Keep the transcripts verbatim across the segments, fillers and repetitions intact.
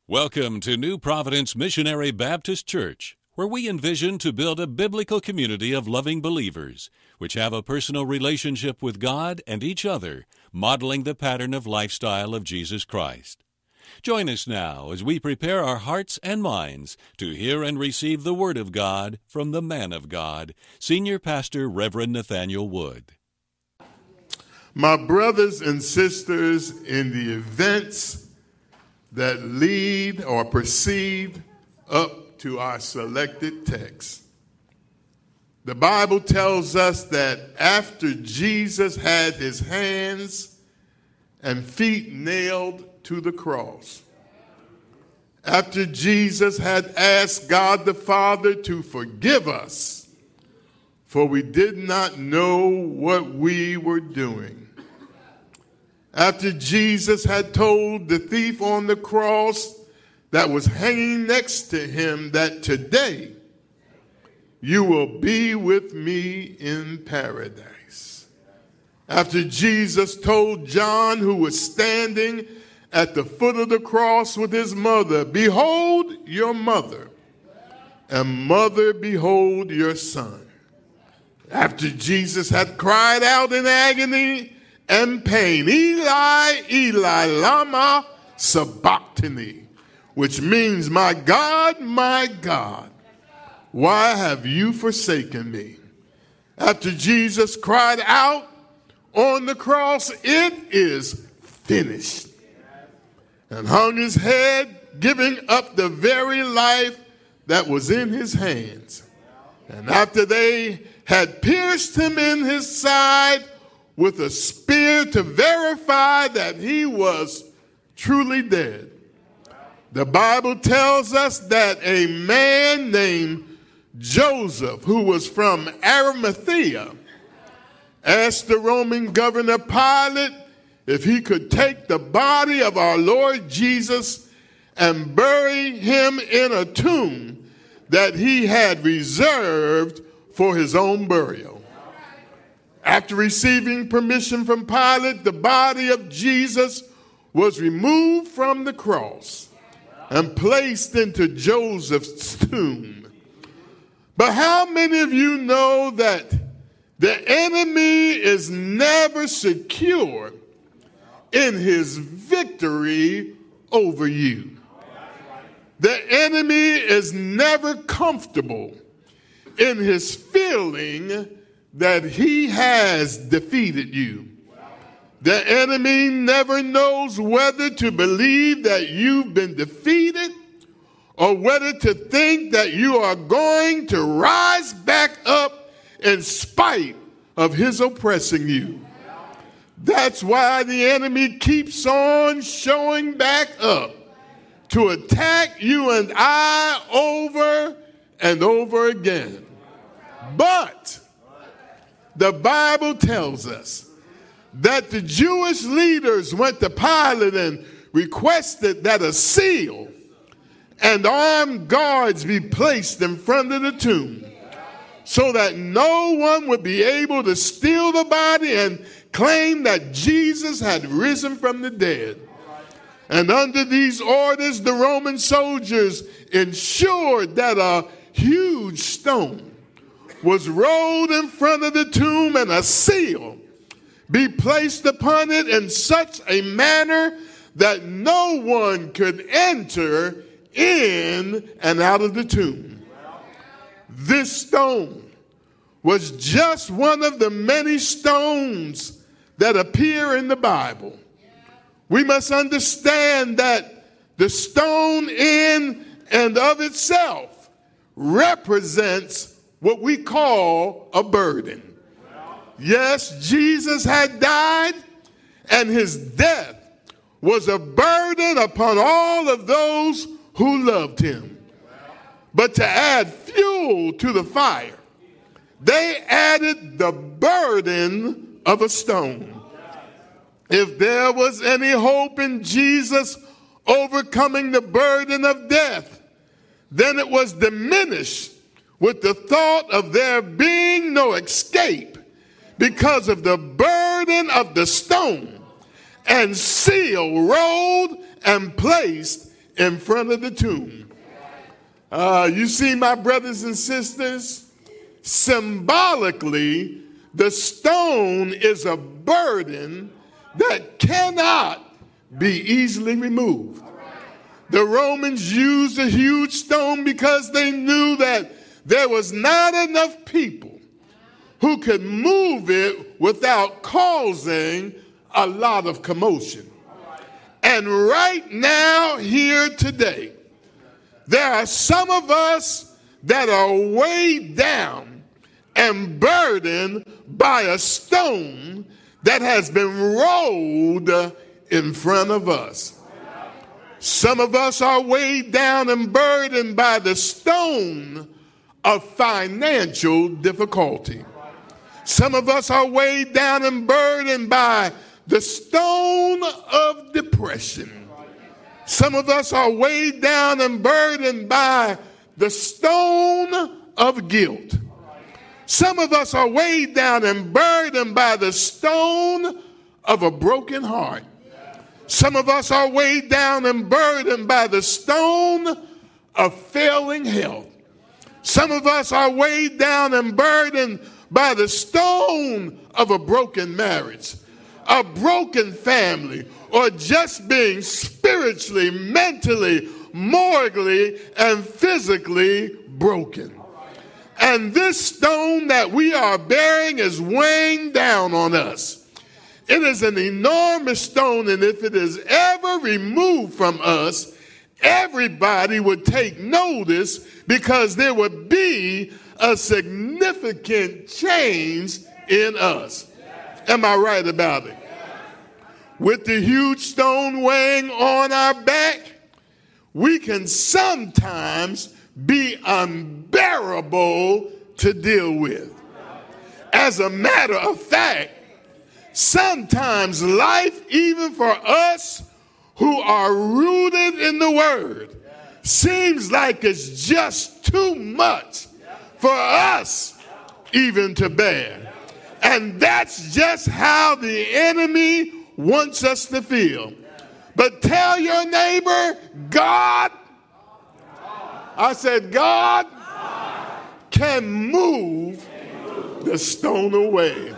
Welcome to New Providence Missionary Baptist Church, where we envision to build a biblical community of loving believers, which have a personal relationship with God and each other, modeling the pattern of lifestyle of Jesus Christ. Join us now as we prepare our hearts and minds to hear and receive the Word of God from the man of God, Senior Pastor Reverend Nathaniel Wood. My brothers and sisters, in the events that lead or proceed up to our selected text, the Bible tells us that after Jesus had his hands and feet nailed to the cross, after Jesus had asked God the Father to forgive us, for we did not know what we were doing, after Jesus had told the thief on the cross that was hanging next to him that today you will be with me in paradise. After Jesus told John, who was standing at the foot of the cross with his mother, "Behold your mother, and mother, behold your son." After Jesus had cried out in agony and pain, "Eli, Eli, lama sabachthani," which means, "My God, my God, why have you forsaken me?" After Jesus cried out on the cross, "It is finished," and hung his head, giving up the very life that was in his hands. And after they had pierced him in his side with a spear to verify that he was truly dead, the Bible tells us that a man named Joseph, who was from Arimathea, asked the Roman governor Pilate if he could take the body of our Lord Jesus and bury him in a tomb that he had reserved for his own burial. After receiving permission from Pilate, the body of Jesus was removed from the cross and placed into Joseph's tomb. But how many of you know that the enemy is never secure in his victory over you? The enemy is never comfortable in his feeling that he has defeated you. The enemy never knows whether to believe that you've been defeated or whether to think that you are going to rise back up in spite of his oppressing you. That's why the enemy keeps on showing back up to attack you and I over and over again. But the Bible tells us that the Jewish leaders went to Pilate and requested that a seal and armed guards be placed in front of the tomb so that no one would be able to steal the body and claim that Jesus had risen from the dead. And under these orders, the Roman soldiers ensured that a huge stone was rolled in front of the tomb and a seal be placed upon it in such a manner that no one could enter in and out of the tomb. This stone was just one of the many stones that appear in the Bible. We must understand that the stone in and of itself represents what we call a burden. Yes, Jesus had died, and his death was a burden upon all of those who loved him. But to add fuel to the fire, they added the burden of a stone. If there was any hope in Jesus overcoming the burden of death, then it was diminished with the thought of there being no escape because of the burden of the stone and seal rolled and placed in front of the tomb. Uh, you see, my brothers and sisters, symbolically, the stone is a burden that cannot be easily removed. The Romans used a huge stone because they knew that there was not enough people who could move it without causing a lot of commotion. And right now, here today, there are some of us that are weighed down and burdened by a stone that has been rolled in front of us. Some of us are weighed down and burdened by the stone of financial difficulty. Some of us are weighed down and burdened by the stone of depression. Some of us are weighed down and burdened by the stone of guilt. Some of us are weighed down and burdened by the stone of a broken heart. Some of us are weighed down and burdened by the stone of failing health. Some of us are weighed down and burdened by the stone of a broken marriage, a broken family, or just being spiritually, mentally, morally, and physically broken. And this stone that we are bearing is weighing down on us. It is an enormous stone, and if it is ever removed from us, everybody would take notice because there would be a significant change in us. Am I right about it? With the huge stone weighing on our back, we can sometimes be unbearable to deal with. As a matter of fact, sometimes life, even for us who are rooted in the Word, seems like it's just too much for us even to bear. And that's just how the enemy wants us to feel. But tell your neighbor, God, I said, God can move the stone away.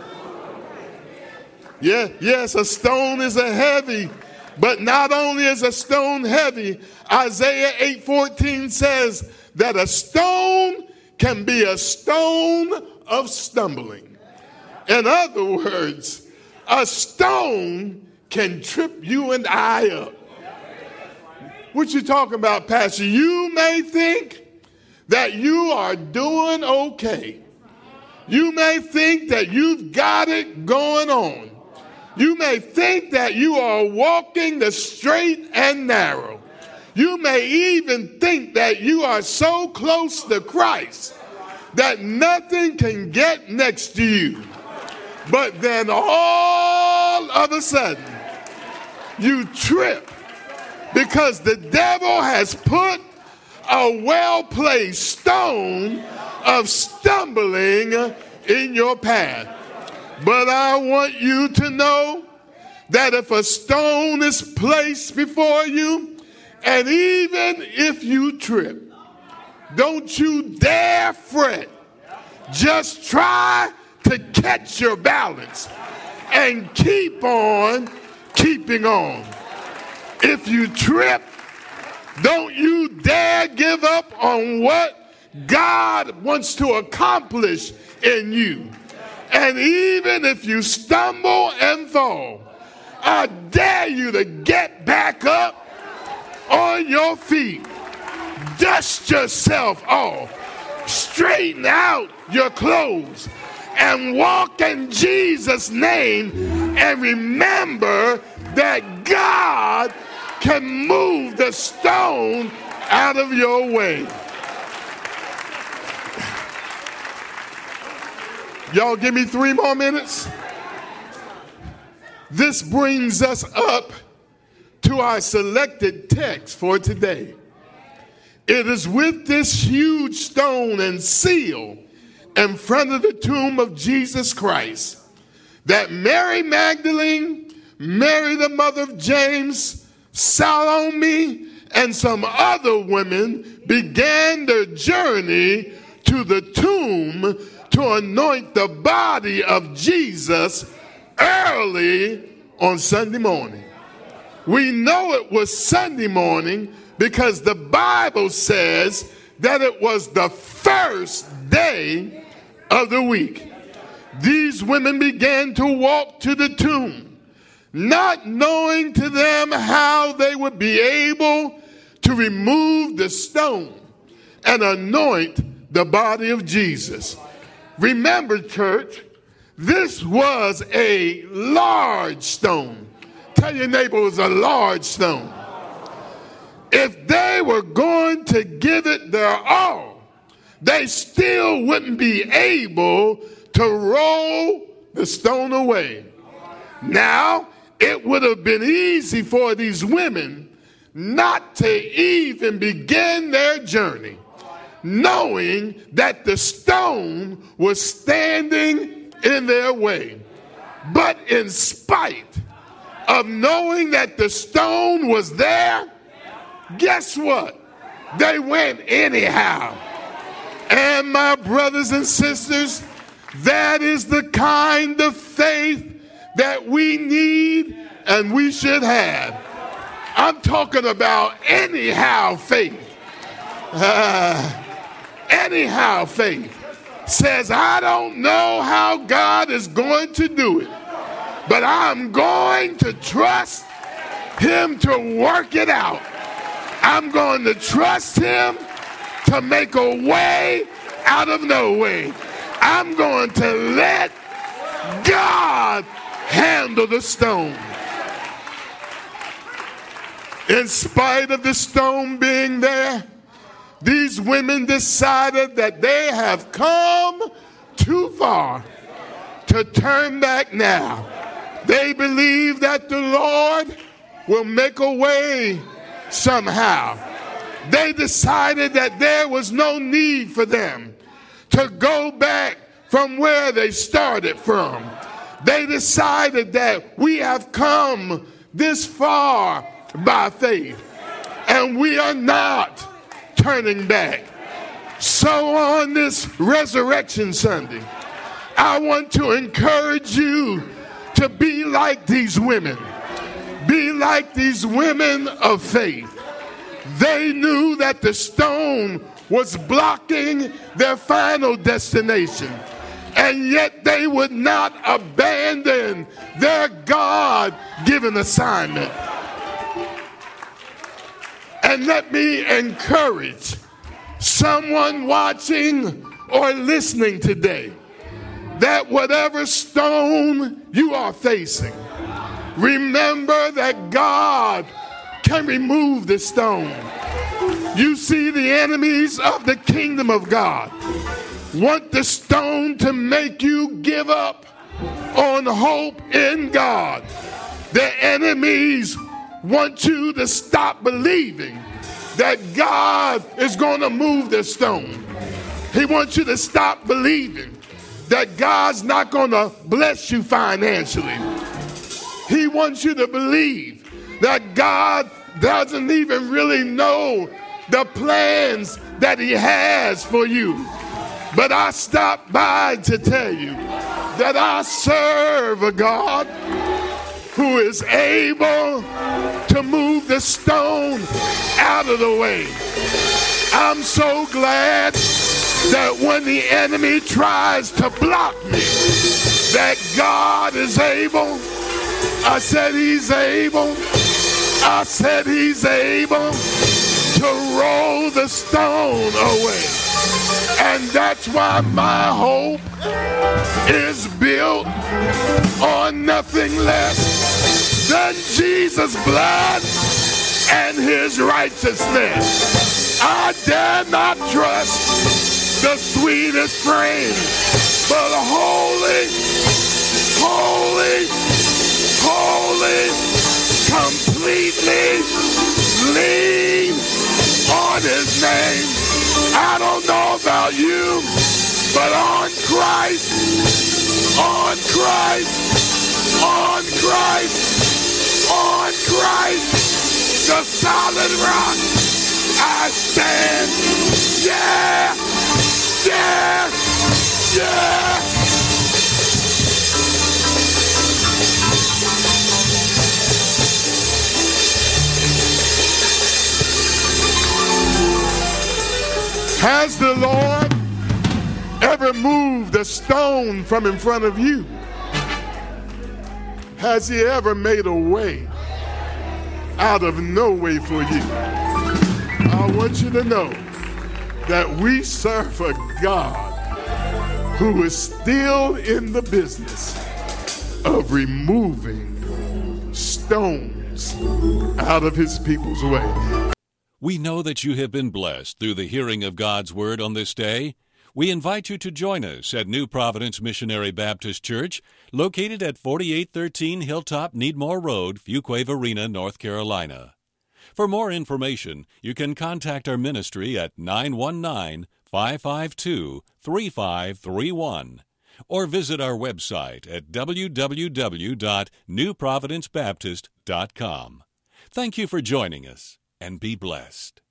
Yeah, yes, a stone is a heavy, but not only is a stone heavy, Isaiah eight fourteen says that a stone can be a stone of stumbling. In other words, a stone can trip you and I up. What you talking about, Pastor? You may think that you are doing okay. You may think that you've got it going on. You may think that you are walking the straight and narrow. You may even think that you are so close to Christ that nothing can get next to you. But then all of a sudden, you trip because the devil has put a well-placed stone of stumbling in your path. But I want you to know that if a stone is placed before you, and even if you trip, don't you dare fret. Just try to catch your balance and keep on keeping on. If you trip, don't you dare give up on what God wants to accomplish in you. And even if you stumble and fall, I dare you to get back up on your feet. Dust yourself off. Straighten out your clothes and walk in Jesus' name, and remember that God can move the stone out of your way. Y'all give me three more minutes. This brings us up to our selected text for today. It is with this huge stone and seal in front of the tomb of Jesus Christ that Mary Magdalene, Mary the mother of James, Salome, and some other women began their journey to the tomb to anoint the body of Jesus early on Sunday morning. We know it was Sunday morning because the Bible says that it was the first day of the week. These women began to walk to the tomb, not knowing to them how they would be able to remove the stone and anoint the body of Jesus. Remember, church, this was a large stone. Tell your neighbor it was a large stone. If they were going to give it their all, they still wouldn't be able to roll the stone away. Now, it would have been easy for these women not to even begin their journey, knowing that the stone was standing in their way. But in spite of knowing that the stone was there, guess what? They went anyhow. And my brothers and sisters, that is the kind of faith that we need and we should have. I'm talking about anyhow faith. Uh, anyhow faith says, I don't know how God is going to do it, but I'm going to trust him to work it out. I'm going to trust him to make a way out of no way. I'm going to let God handle the stone. In spite of the stone being there, these women decided that they have come too far to turn back now. They believe that the Lord will make a way somehow. They decided that there was no need for them to go back from where they started from. They decided that we have come this far by faith, and we are not turning back. So on this Resurrection Sunday, I want to encourage you to be like these women. Be like these women of faith. They knew that the stone was blocking their final destination, and yet they would not abandon their God-given assignment. And let me encourage someone watching or listening today that whatever stone you are facing, remember that God can remove the stone. You see, the enemies of the kingdom of God want the stone to make you give up on hope in God. The enemies want you to stop believing that God is going to move the stone. He wants you to stop believing that God's not going to bless you financially. He wants you to believe that God doesn't even really know the plans that he has for you. But I stopped by to tell you that I serve a God who is able to move the stone out of the way. I'm so glad that when the enemy tries to block me, that God is able. I said he's able. I said he's able to roll the stone away. And that's why my hope is built on nothing less than Jesus' blood and his righteousness. I dare not trust the sweetest frame, but holy, holy, holy, completely lean on his name. I don't know about you, but on Christ, on Christ, on Christ, on Christ, the solid rock I stand. Yeah, yeah, yeah. Has the Lord ever moved a stone from in front of you? Has he ever made a way out of no way for you? I want you to know that we serve a God who is still in the business of removing stones out of his people's way. We know that you have been blessed through the hearing of God's Word on this day. We invite you to join us at New Providence Missionary Baptist Church, located at forty-eight thirteen Hilltop Needmore Road, Fuquay-Varina, North Carolina. For more information, you can contact our ministry at nine one nine, five five two, three five three one or visit our website at w w w dot new providence baptist dot com. Thank you for joining us, and be blessed.